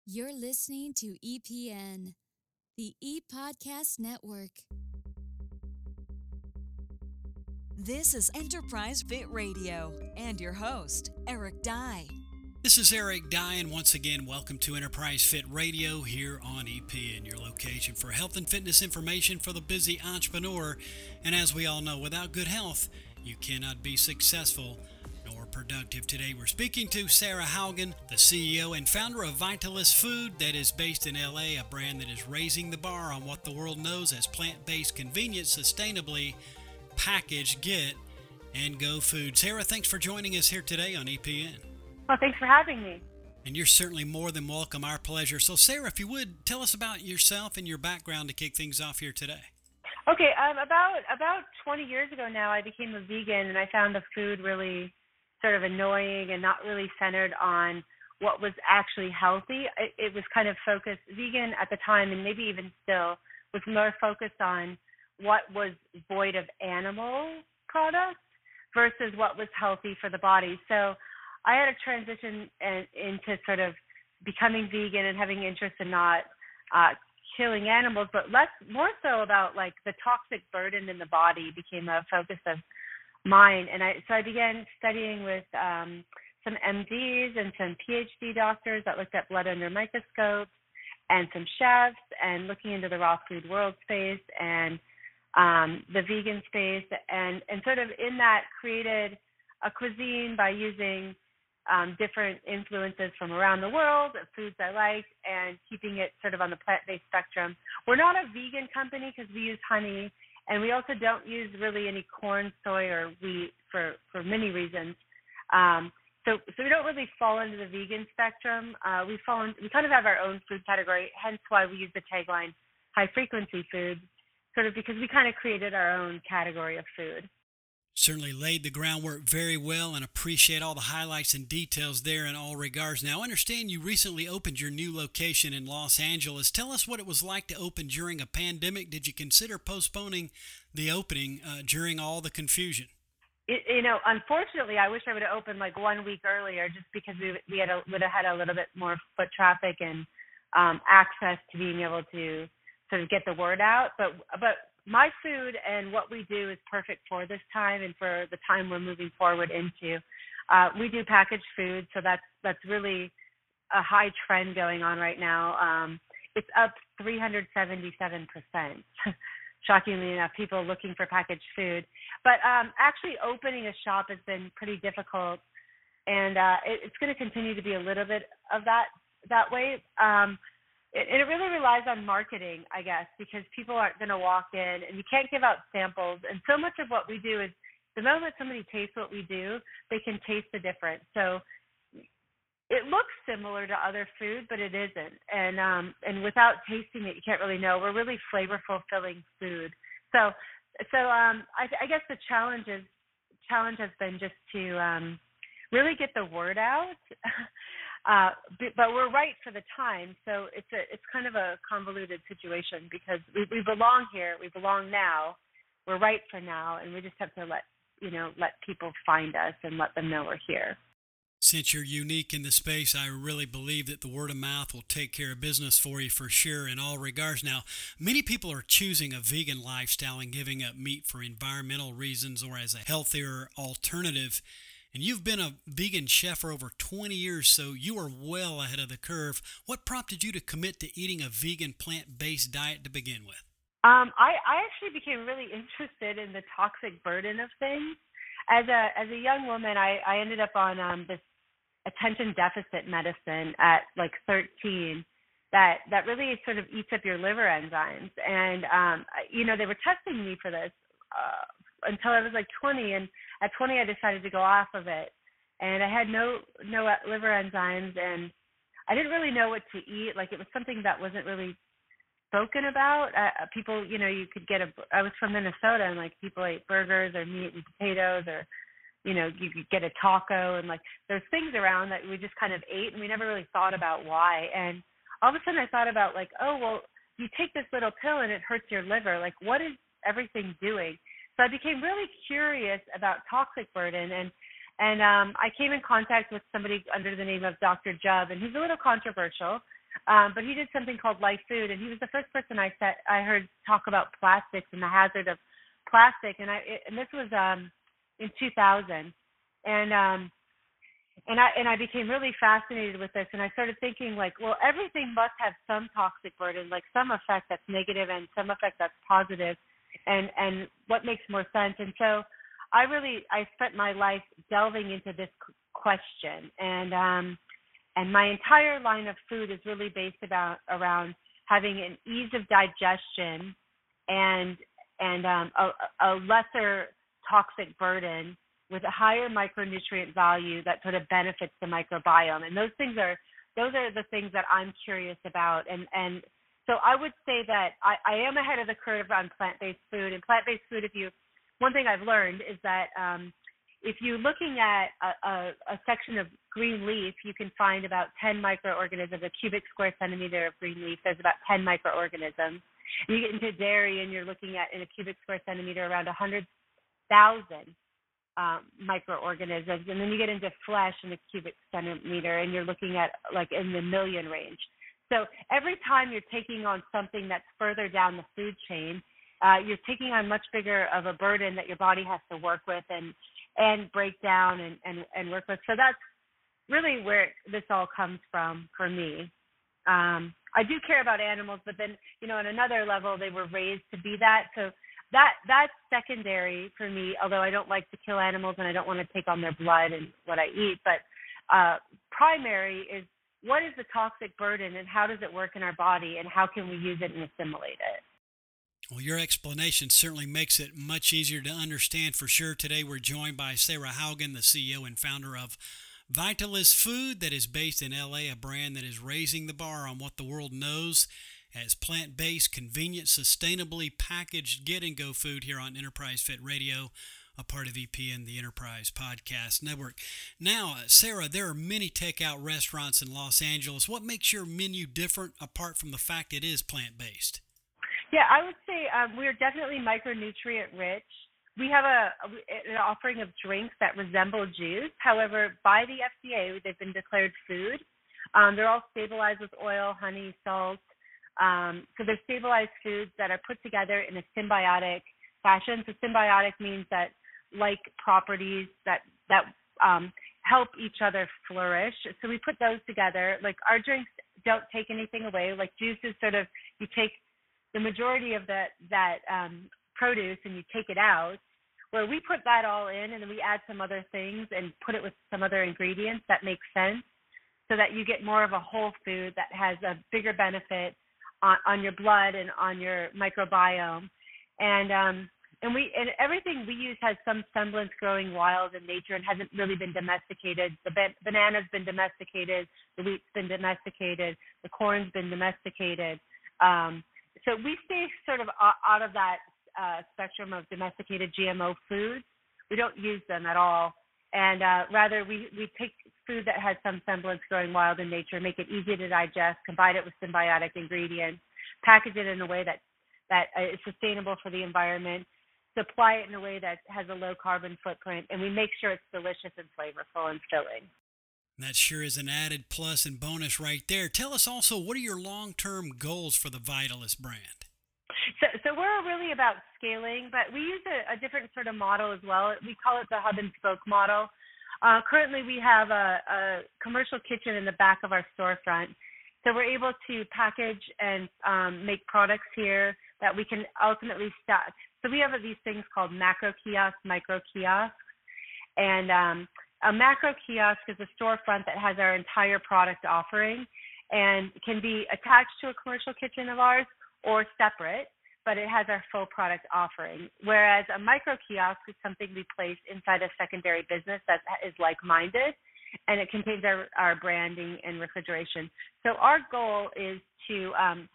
You're listening to EPN, the ePodcast Network. This is Enterprise Fit Radio and your host, Eric Dye. This is Eric Dye, and once again, welcome to Enterprise Fit Radio here on EPN, your location for health and fitness information for the busy entrepreneur. And as we all know, without good health, you cannot be successful nor productive. Today, we're speaking to Sarah Haugen, the CEO and founder of Vitalist Food that is based in LA, a brand that is raising the bar on what the world knows as plant-based, convenient, sustainably packaged, get, and go food. Sarah, thanks for joining us here today on EPN. Well, thanks for having me. And you're certainly more than welcome. Our pleasure. So, Sarah, if you would, tell us about yourself and your background to kick things off here today. Okay, about 20 years ago now, I became a vegan, and I found the food really sort of annoying and not really centered on what was actually healthy. It was kind of focused, vegan at the time, and maybe even still, was more focused on what was void of animal products versus what was healthy for the body. So I had a transition into sort of becoming vegan and having interest in not killing animals, but more so about like the toxic burden in the body became a focus of mine. And I began studying with some MDs and some PhD doctors that looked at blood under microscopes, and some chefs, and looking into the raw food world space and the vegan space, and sort of in that created a cuisine by using different influences from around the world, foods I liked, and keeping it sort of on the plant-based spectrum. We're not a vegan company because we use honey, and we also don't use really any corn, soy, or wheat for many reasons. So we don't really fall into the vegan spectrum. We kind of have our own food category, hence why we use the tagline high-frequency foods, sort of because we kind of created our own category of food. Certainly laid the groundwork very well, and appreciate all the highlights and details there in all regards. Now, I understand you recently opened your new location in Los Angeles. Tell us what it was like to open during a pandemic. Did you consider postponing the opening during all the confusion? Unfortunately, I wish I would have opened like 1 week earlier, just because we would have had a little bit more foot traffic and access to being able to sort of get the word out. But my food and what we do is perfect for this time and for the time we're moving forward into. We do packaged food, so that's really a high trend going on right now. It's up 377%. Shockingly enough, people looking for packaged food. But actually opening a shop has been pretty difficult, and it's going to continue to be a little bit of that way. It really relies on marketing, I guess, because people aren't going to walk in, and you can't give out samples. And so much of what we do is the moment somebody tastes what we do, they can taste the difference. So it looks similar to other food, but it isn't. And without tasting it, you can't really know. We're really flavorful, filling food. So I guess the challenge has been just to really get the word out. But we're right for the time, so it's kind of a convoluted situation because we belong here, we belong now, we're right for now, and we just have to let people find us and let them know we're here. Since you're unique in the space, I really believe that the word of mouth will take care of business for you for sure in all regards. Now, many people are choosing a vegan lifestyle and giving up meat for environmental reasons or as a healthier alternative. And you've been a vegan chef for over 20 years, so you are well ahead of the curve. What prompted you to commit to eating a vegan plant-based diet to begin with? I actually became really interested in the toxic burden of things. As a young woman, I ended up on this attention deficit medicine at like 13 that really sort of eats up your liver enzymes. And, they were testing me for this until I was like 20. And at 20, I decided to go off of it. And I had no liver enzymes, and I didn't really know what to eat. Like, it was something that wasn't really spoken about. People, you could I was from Minnesota, and like people ate burgers or meat and potatoes, or you could get a taco, and like there's things around that we just kind of ate, and we never really thought about why. And all of a sudden I thought about like, oh, well, you take this little pill and it hurts your liver. Like, what is everything doing? So I became really curious about toxic burden, and I came in contact with somebody under the name of Dr. Jubb, and he's a little controversial. But he did something called Life Food, and he was the first person I heard talk about plastics and the hazard of plastic. And this was in 2000, and I became really fascinated with this, and I started thinking, like, well, everything must have some toxic burden, like some effect that's negative and some effect that's positive, and what makes more sense. And so I spent my life delving into this question, and my entire line of food is really based around having an ease of digestion and a lesser toxic burden with a higher micronutrient value that sort of benefits the microbiome. And those are the things that I'm curious about. And so I would say that I am ahead of the curve on plant-based food. And plant-based food, one thing I've learned is that if you're looking at a section of green leaf, you can find about 10 microorganisms. A cubic square centimeter of green leaf, there's about 10 microorganisms. You get into dairy, and you're looking at, in a cubic square centimeter, around 100,000 microorganisms. And then you get into flesh in a cubic centimeter, and you're looking at like in the million range. So every time you're taking on something that's further down the food chain, you're taking on much bigger of a burden that your body has to work with and break down and work with. So that's really where this all comes from for me. I do care about animals, but then, on another level, they were raised to be that. So that's secondary for me, although I don't like to kill animals and I don't want to take on their blood and what I eat. But primary is, what is the toxic burden and how does it work in our body and how can we use it and assimilate it? Well, your explanation certainly makes it much easier to understand for sure. Today we're joined by Sarah Haugen, the CEO and founder of Vitalis Food, that is based in LA, a brand that is raising the bar on what the world knows as plant-based, convenient, sustainably packaged get-and-go food here on Enterprise Fit Radio, a part of EPN, the Enterprise Podcast Network. Now, Sarah, there are many takeout restaurants in Los Angeles. What makes your menu different apart from the fact it is plant-based? Yeah, I would say we're definitely micronutrient rich. We have an offering of drinks that resemble juice. However, by the FDA, they've been declared food. They're all stabilized with oil, honey, salt. So they're stabilized foods that are put together in a symbiotic fashion. So symbiotic means that like properties that help each other flourish. So we put those together. Like our drinks don't take anything away. Like juice is sort of, you take the majority of that produce and you take it out, where we put that all in and then we add some other things and put it with some other ingredients that make sense so that you get more of a whole food that has a bigger benefit on your blood and on your microbiome. And everything we use has some semblance growing wild in nature and hasn't really been domesticated. The banana's been domesticated, the wheat's been domesticated, the corn's been domesticated. So we stay sort of out of that spectrum of domesticated GMO foods. We don't use them at all. And rather, we take food that has some semblance growing wild in nature, make it easy to digest, combine it with symbiotic ingredients, package it in a way that is sustainable for the environment, supply it in a way that has a low carbon footprint, and we make sure it's delicious and flavorful and filling. That sure is an added plus and bonus right there. Tell us also, what are your long-term goals for the Vitalis brand? So we're really about scaling, but we use a different sort of model as well. We call it the hub and spoke model. Currently, we have a commercial kitchen in the back of our storefront. So we're able to package and make products here that we can ultimately stock. So we have these things called macro kiosks, micro kiosks. And a macro kiosk is a storefront that has our entire product offering and can be attached to a commercial kitchen of ours or separate, but it has our full product offering. Whereas a micro kiosk is something we place inside a secondary business that is like-minded, and it contains our branding and refrigeration. So our goal is to,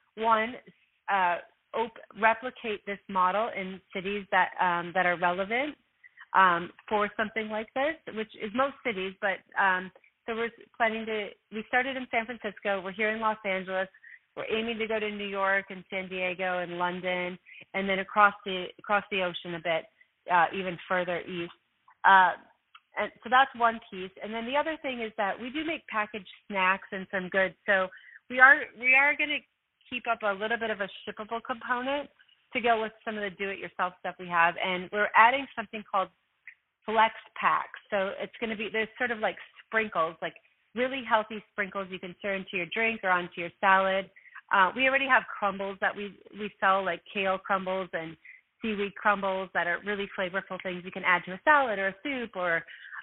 replicate this model in cities that are relevant for something like this, which is most cities. But so we're planning we started in San Francisco. We're here in Los Angeles. We're aiming to go to New York and San Diego and London, and then across the ocean a bit, even further east. And so that's one piece. And then the other thing is that we do make packaged snacks and some goods. So we are going to keep up a little bit of a shippable component to go with some of the do-it-yourself stuff we have, and we're adding something called Flex Packs. So it's going to be, there's sort of like sprinkles, like really healthy sprinkles you can stir into your drink or onto your salad. We already have crumbles that we sell, like kale crumbles and seaweed crumbles that are really flavorful things you can add to a salad or a soup or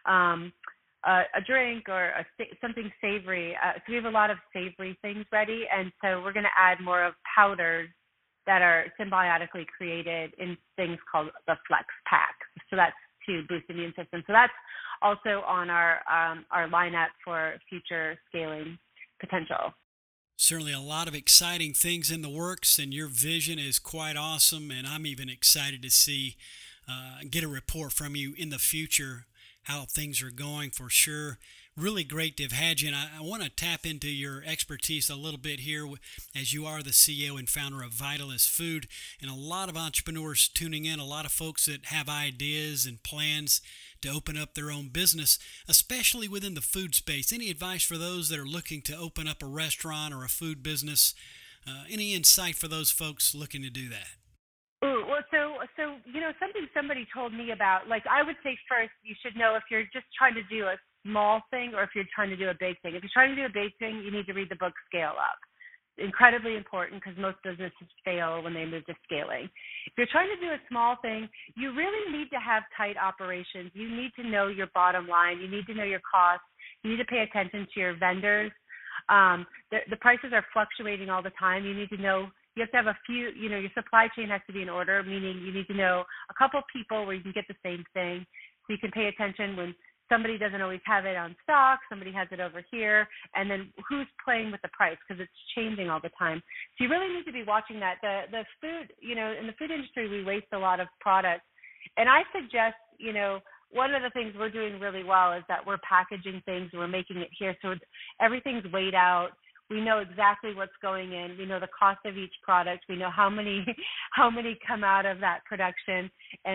a drink or something savory. So we have a lot of savory things ready, and so we're going to add more of powders that are symbiotically created in things called the Flex Pack. So that's to boost the immune system. So that's also on our lineup for future scaling potential. Certainly a lot of exciting things in the works, and your vision is quite awesome, and I'm even excited to see, get a report from you in the future, how things are going for sure. Really great to have had you, and I want to tap into your expertise a little bit here, as you are the CEO and founder of Vitalist Food, and a lot of entrepreneurs tuning in, a lot of folks that have ideas and plans to open up their own business, especially within the food space. Any advice for those that are looking to open up a restaurant or a food business? Any insight for those folks looking to do that? Ooh, well, so something somebody told me about, like, I would say first you should know if you're just trying to do a small thing or if you're trying to do a big thing. If you're trying to do a big thing, you need to read the book Scale Up. Incredibly important, because most businesses fail when they move to scaling. If you're trying to do a small thing, you really need to have tight operations. You need to know your bottom line. You need to know your costs. You need to pay attention to your vendors. The prices are fluctuating all the time. You need to know, you have to have a few, your supply chain has to be in order, meaning you need to know a couple people where you can get the same thing. So you can pay attention when somebody doesn't always have it on stock, somebody has it over here, and then who's playing with the price, because it's changing all the time. So you really need to be watching that. The food, in the food industry, we waste a lot of products. And I suggest, one of the things we're doing really well is that we're packaging things, we're making it here, so everything's weighed out. We know exactly what's going in. We know the cost of each product. We know how many come out of that production,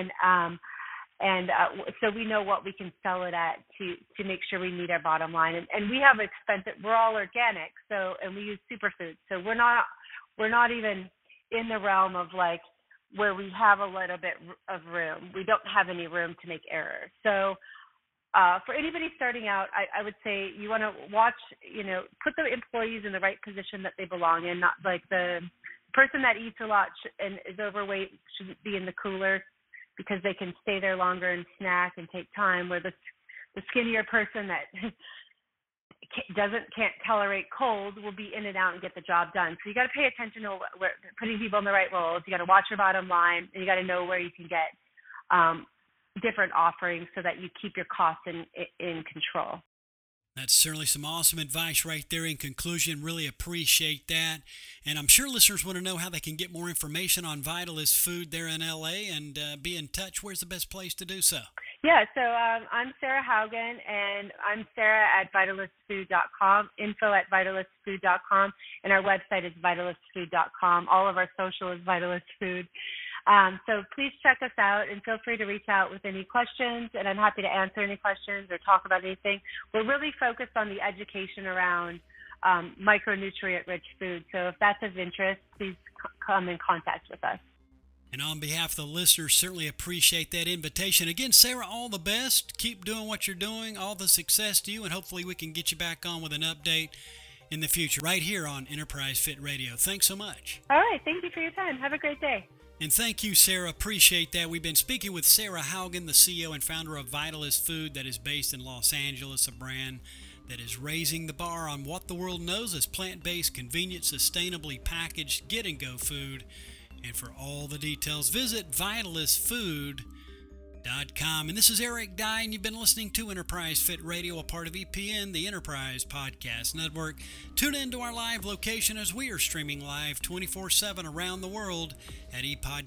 and so we know what we can sell it at to make sure we meet our bottom line. And we have expensive. We're all organic, and we use superfoods. So we're not even in the realm of like where we have a little bit of room. We don't have any room to make errors. So for anybody starting out, I would say you want to watch. Put the employees in the right position that they belong in. Not like the person that eats a lot and is overweight shouldn't be in the cooler, because they can stay there longer and snack and take time, where the skinnier person that can't tolerate cold will be in and out and get the job done. So you got to pay attention to putting people in the right roles. You got to watch your bottom line, and you got to know where you can get different offerings so that you keep your costs in control. That's certainly some awesome advice right there in conclusion. Really appreciate that. And I'm sure listeners want to know how they can get more information on Vitalist Food there in LA and be in touch. Where's the best place to do so? Yeah, so I'm Sarah Haugen, and I'm Sarah at vitalistfood.com, info@vitalistfood.com, and our website is vitalistfood.com. All of our social is Vitalist Food. So please check us out and feel free to reach out with any questions, and I'm happy to answer any questions or talk about anything. We're really focused on the education around micronutrient-rich food. So if that's of interest, please come in contact with us. And on behalf of the listeners, certainly appreciate that invitation. Again, Sarah, all the best. Keep doing what you're doing. All the success to you, and hopefully we can get you back on with an update in the future right here on Enterprise Fit Radio. Thanks so much. All right. Thank you for your time. Have a great day. And thank you, Sarah. Appreciate that. We've been speaking with Sarah Haugen, the CEO and founder of Vitalist Food, that is based in Los Angeles, a brand that is raising the bar on what the world knows as plant-based, convenient, sustainably packaged, get-and-go food. And for all the details, visit vitalistfood.com. And this is Eric Dye, and you've been listening to Enterprise Fit Radio, a part of EPN, the Enterprise Podcast Network. Tune in to our live location as we are streaming live 24/7 around the world at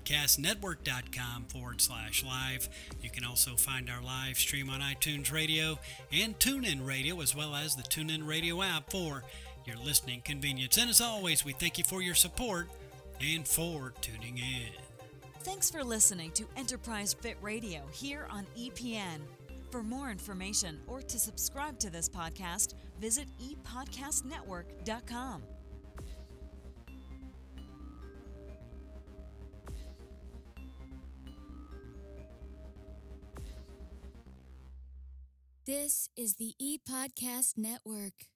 epodcastnetwork.com/live. You can also find our live stream on iTunes Radio and TuneIn Radio, as well as the TuneIn Radio app for your listening convenience. And as always, we thank you for your support and for tuning in. Thanks for listening to Enterprise Fit Radio here on EPN. For more information or to subscribe to this podcast, visit epodcastnetwork.com. This is the ePodcast Network.